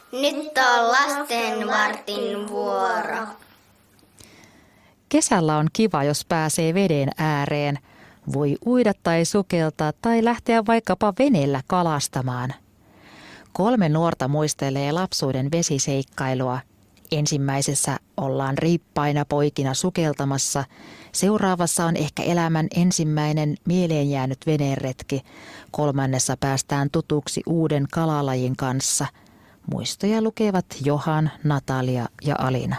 Nyt on lasten vartin vuoro. Kesällä on kiva, jos pääsee veden ääreen. Voi uida tai sukeltaa tai lähteä vaikkapa veneellä kalastamaan. 3 nuorta muistelee lapsuuden vesiseikkailua. Ensimmäisessä ollaan riippaina poikina sukeltamassa. Seuraavassa on ehkä elämän ensimmäinen mieleen jäänyt veneretki. 3. päästään tutuksi uuden kalalajin kanssa. Muistoja lukevat Johan, Natalia ja Alina.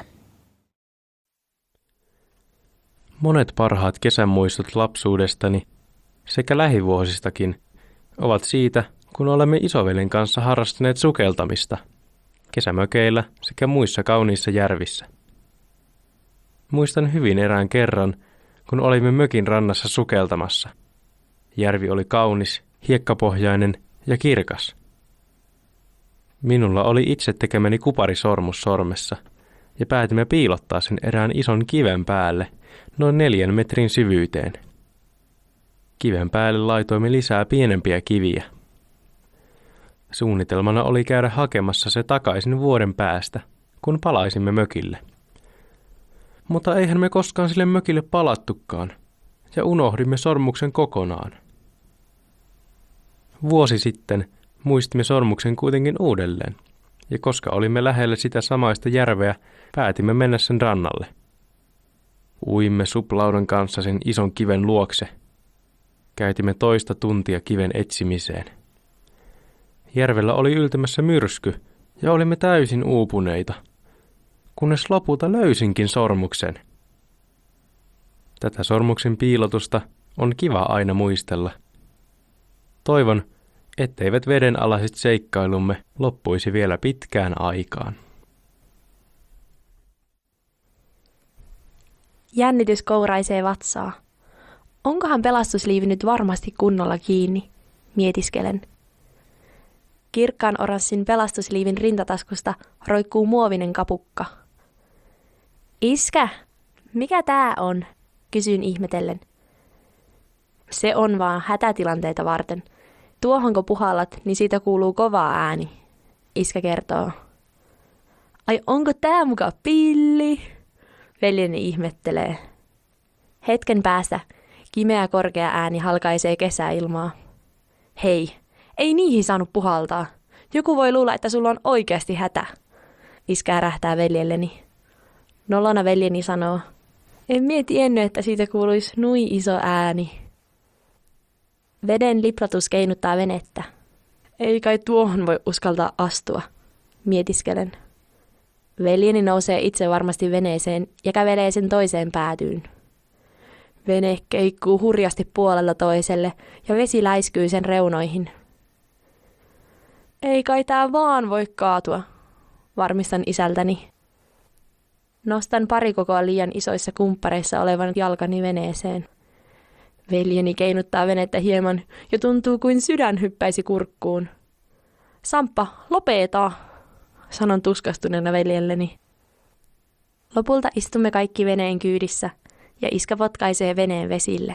Monet parhaat kesänmuistot lapsuudestani sekä lähivuosistakin ovat siitä, kun olemme isoveljen kanssa harrastaneet sukeltamista kesämökeillä sekä muissa kauniissa järvissä. Muistan hyvin erään kerran, kun olimme mökin rannassa sukeltamassa. Järvi oli kaunis, hiekkapohjainen ja kirkas. Minulla oli itse tekemäni kuparisormus sormessa ja päätimme piilottaa sen erään ison kiven päälle noin 4 metrin syvyyteen. Kiven päälle laitoimme lisää pienempiä kiviä. Suunnitelmana oli käydä hakemassa se takaisin vuoden päästä, kun palaisimme mökille. Mutta eihän me koskaan sille mökille palattukaan, ja unohdimme sormuksen kokonaan. Vuosi sitten muistimme sormuksen kuitenkin uudelleen, ja koska olimme lähellä sitä samaista järveä, päätimme mennä sen rannalle. Uimme suplaudan kanssa sen ison kiven luokse. Käytimme 2 tuntia kiven etsimiseen. Järvellä oli yltämässä myrsky, ja olimme täysin uupuneita, kunnes lopulta löysinkin sormuksen. Tätä sormuksen piilotusta on kiva aina muistella. Toivon, etteivät vedenalaiset seikkailumme loppuisi vielä pitkään aikaan. Jännitys kouraisee vatsaa. Onkohan pelastusliivi nyt varmasti kunnolla kiinni? Mietiskelen. Kirkkaan oranssin pelastusliivin rintataskusta roikkuu muovinen kapukka. Iskä, mikä tää on? Kysyn ihmetellen. Se on vaan hätätilanteita varten. Tuohonko puhallat, niin siitä kuuluu kova ääni. Iskä kertoo. Ai onko tää muka pilli? Veljeni ihmettelee. Hetken päästä kimeä korkea ääni halkaisee kesäilmaa. Hei, ei niihin saanut puhaltaa. Joku voi luulla, että sulla on oikeasti hätä. Iskä ärähtää veljelleni. Nolona veljeni sanoo. En mie tiennyt, että siitä kuuluisi nui iso ääni. Veden liplatus keinuttaa venettä. Ei kai tuohon voi uskaltaa astua, mietiskelen. Veljeni nousee itse varmasti veneeseen ja kävelee sen toiseen päätyyn. Vene keikkuu hurjasti puolella toiselle ja vesi läiskyy sen reunoihin. Ei kai tää vaan voi kaatua, varmistan isältäni. Nostan pari kokoa liian isoissa kumppareissa olevan jalkani veneeseen. Veljeni keinuttaa venettä hieman ja tuntuu kuin sydän hyppäisi kurkkuun. Samppa, lopeta, sanon tuskastuneena veljelleni. Lopulta istumme kaikki veneen kyydissä ja iskä potkaisee veneen vesille.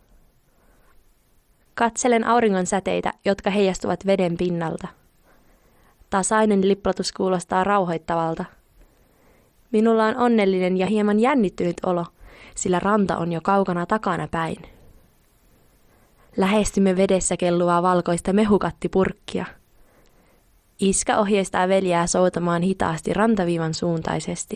Katselen auringon säteitä, jotka heijastuvat veden pinnalta. Tasainen liplatus kuulostaa rauhoittavalta. Minulla on onnellinen ja hieman jännittynyt olo, sillä ranta on jo kaukana takana päin. Lähestymme vedessä kelluvaa valkoista mehukattipurkkia. Iskä ohjeistaa veljää soutamaan hitaasti rantaviivan suuntaisesti.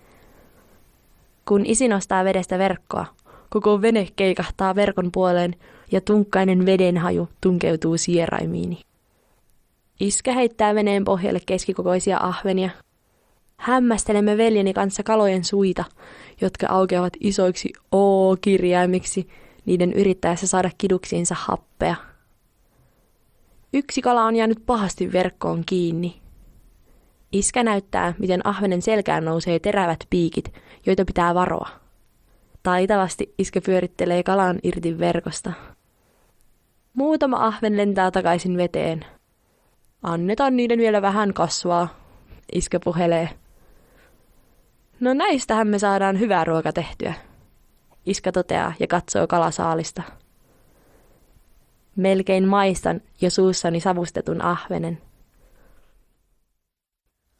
Kun isi nostaa vedestä verkkoa, koko vene keikahtaa verkon puoleen ja tunkkainen vedenhaju tunkeutuu sieraimiini. Iskä heittää veneen pohjalle keskikokoisia ahvenia. Hämmästelemme veljeni kanssa kalojen suita, jotka aukeavat isoiksi O-kirjaimiksi niiden yrittäessä saada kiduksiinsa happea. Yksi kala on jäänyt pahasti verkkoon kiinni. Iskä näyttää, miten ahvenen selkään nousee terävät piikit, joita pitää varoa. Taitavasti iskä pyörittelee kalan irti verkosta. Muutama ahven lentää takaisin veteen. Annetaan niiden vielä vähän kasvaa, iskä puhelee. No näistähän me saadaan hyvää ruoka tehtyä, iskä toteaa ja katsoo kalasaalista. Melkein maistan jo suussani savustetun ahvenen.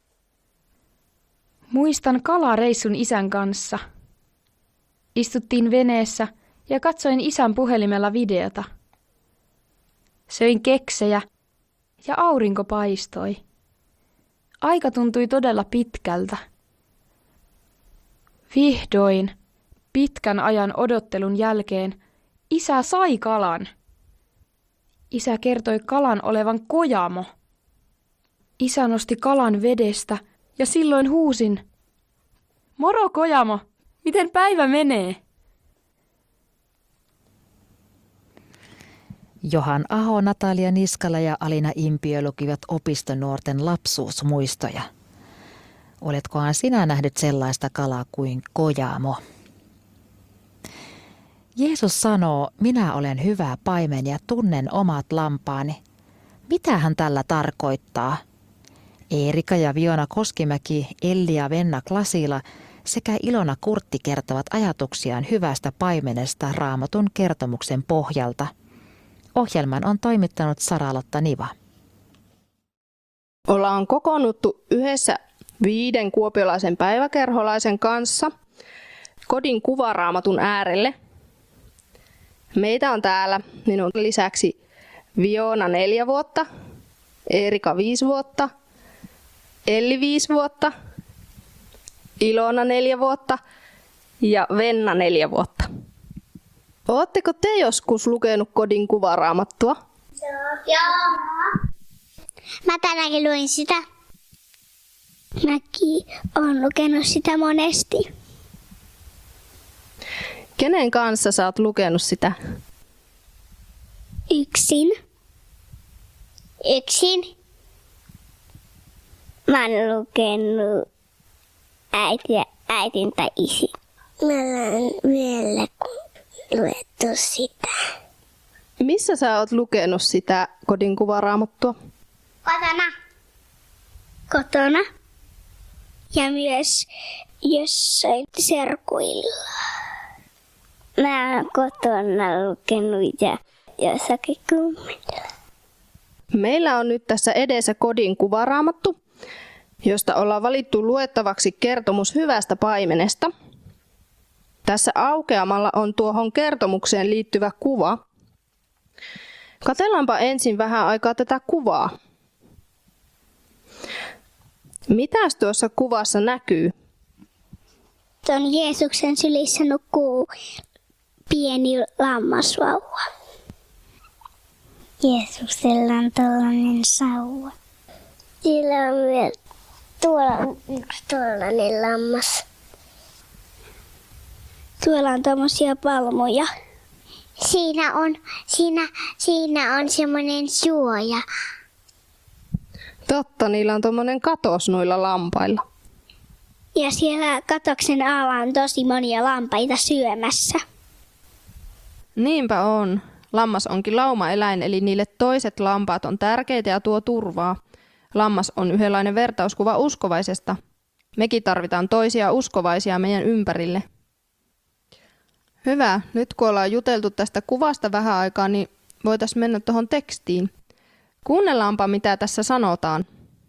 Muistan kalareissun isän kanssa. Istuttiin veneessä ja katsoin isän puhelimella videota. Söin keksejä ja aurinko paistoi. Aika tuntui todella pitkältä. Vihdoin, pitkän ajan odottelun jälkeen, isä sai kalan. Isä kertoi kalan olevan kojamo. Isä nosti kalan vedestä ja silloin huusin. Moro kojamo, miten päivä menee? Johan Aho, Natalia Niskala ja Alina Impiö lukivat opistonuorten lapsuusmuistoja. Oletkohan sinä nähnyt sellaista kalaa kuin kojamo? Jeesus sanoo, minä olen hyvä paimen ja tunnen omat lampaani. Mitä hän tällä tarkoittaa? Eerika ja Viona Koskimäki, Elli ja Venna Klasila sekä Ilona Kurtti kertovat ajatuksiaan hyvästä paimenesta Raamatun kertomuksen pohjalta. Ohjelman on toimittanut Sara-Lotta Niva. Ollaan kokoonnuttu yhdessä 5 kuopiolaisen päiväkerholaisen kanssa kodin kuvaraamatun äärelle. Meitä on täällä minun lisäksi Viona 4 vuotta, Eerika 5 vuotta, Elli 5 vuotta, Ilona 4 vuotta ja Venna 4 vuotta. Oletteko te joskus lukenut kodin kuvaraamattua? Joo. Mä tänäänkin luin sitä. Mäkin olen lukenut sitä monesti. Kenen kanssa sä oot lukenut sitä? Yksin. Mä oon lukenut äitin tai isi. Mä olen vielä luettu sitä. Missä sä oot lukenut sitä kodin kuvaraamattua? Kotona. Ja myös jossain serkuilla. Mä oon kotona lukenut ja jossakin kummilla. Meillä on nyt tässä edessä kodin kuvaraamattu, josta ollaan valittu luettavaksi kertomus hyvästä paimenesta. Tässä aukeamalla on tuohon kertomukseen liittyvä kuva. Katsellaanpa ensin vähän aikaa tätä kuvaa. Mitäs tuossa kuvassa näkyy? Tuon Jeesuksen sylissä nukkuu pieni lammasvauva. Jeesuksella on tällainen sauva. Sillä on myös yksi tuollainen lammas. Tuolla on tommosia palmuja. Siinä on semmoinen suoja. Totta, niillä on tommonen katos noilla lampailla. Ja siellä katoksen alla on tosi monia lampaita syömässä. Niinpä on. Lammas onkin laumaeläin, eli niille toiset lampaat on tärkeitä ja tuo turvaa. Lammas on yhdenlainen vertauskuva uskovaisesta. Mekin tarvitaan toisia uskovaisia meidän ympärille. Hyvä. Nyt kun ollaan juteltu tästä kuvasta vähän aikaa, niin voitaisiin mennä tuohon tekstiin. Kuunnellaanpa, mitä tässä sanotaan.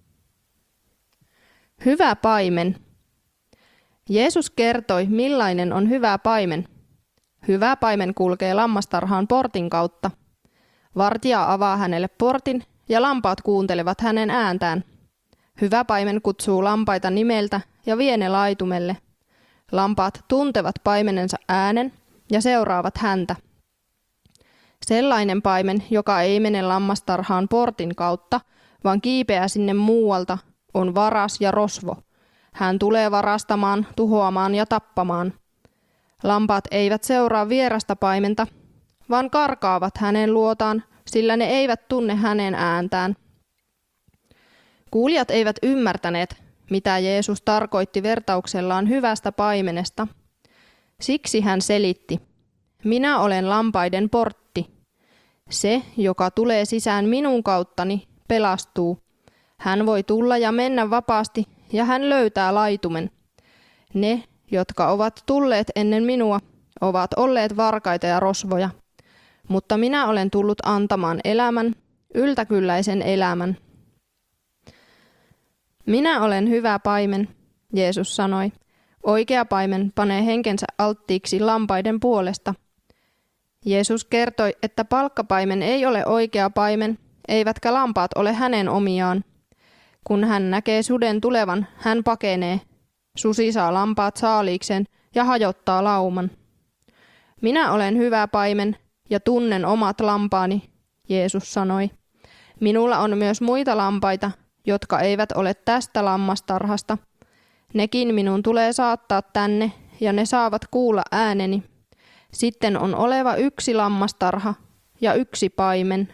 Hyvä paimen. Jeesus kertoi, millainen on hyvä paimen. Hyvä paimen kulkee lammastarhaan portin kautta. Vartija avaa hänelle portin ja lampaat kuuntelevat hänen ääntään. Hyvä paimen kutsuu lampaita nimeltä ja vie ne laitumelle. Lampaat tuntevat paimenensa äänen ja seuraavat häntä. Sellainen paimen, joka ei mene lammastarhaan portin kautta, vaan kiipeää sinne muualta, on varas ja rosvo. Hän tulee varastamaan, tuhoamaan ja tappamaan. Lampaat eivät seuraa vierasta paimenta, vaan karkaavat hänen luotaan, sillä ne eivät tunne hänen ääntään. Kuulijat eivät ymmärtäneet, mitä Jeesus tarkoitti vertauksellaan hyvästä paimenesta. Siksi hän selitti, minä olen lampaiden portti. Se, joka tulee sisään minun kauttani, pelastuu. Hän voi tulla ja mennä vapaasti, ja hän löytää laitumen. Ne, jotka ovat tulleet ennen minua, ovat olleet varkaita ja rosvoja. Mutta minä olen tullut antamaan elämän, yltäkylläisen elämän. Minä olen hyvä paimen. Jeesus sanoi. Oikea paimen panee henkensä alttiiksi lampaiden puolesta. Jeesus kertoi, että palkkapaimen ei ole oikea paimen, eivätkä lampaat ole hänen omiaan. Kun hän näkee suden tulevan, hän pakenee. Susi saa lampaat saaliikseen ja hajottaa lauman. Minä olen hyvä paimen ja tunnen omat lampaani, Jeesus sanoi. Minulla on myös muita lampaita, jotka eivät ole tästä lammastarhasta. Nekin minun tulee saattaa tänne ja ne saavat kuulla ääneni. Sitten on oleva yksi lammastarha ja yksi paimen.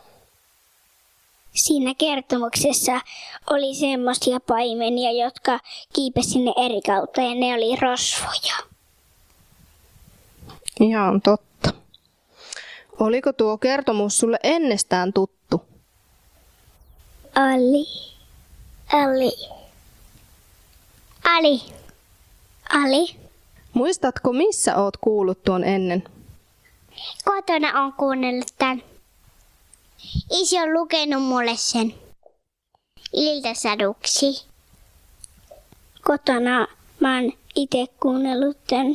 Siinä kertomuksessa oli semmoisia paimenia, jotka kiipesi sinne eri kautta ja ne oli rosvoja. Ihan totta. Oliko tuo kertomus sulle ennestään tuttu? Ali. Muistatko, missä oot kuullut tuon ennen? Kotona on kuunnellut tämän. Isi on lukenut mulle sen iltasaduksi. Kotona mä oon itse kuunnellut tämän,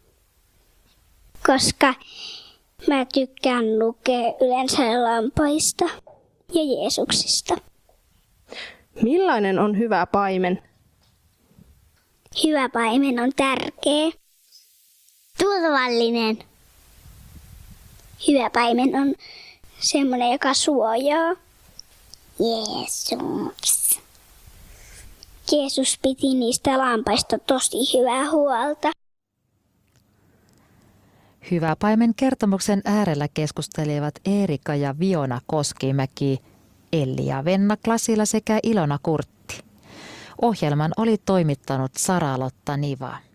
koska mä tykkään lukea yleensä lampaista ja Jeesuksista. Millainen on hyvä paimen? Hyvä paimen on tärkeä. Turvallinen. Hyvä paimen on semmoinen, joka suojaa. Jeesus. Jeesus piti niistä lampaista tosi hyvää huolta. Hyvä paimen kertomuksen äärellä keskustelivat Eerika ja Viona Koskimäki, Elli ja Venna Klasila sekä Ilona Kurtti. Ohjelman oli toimittanut Sara-Lotta Niva.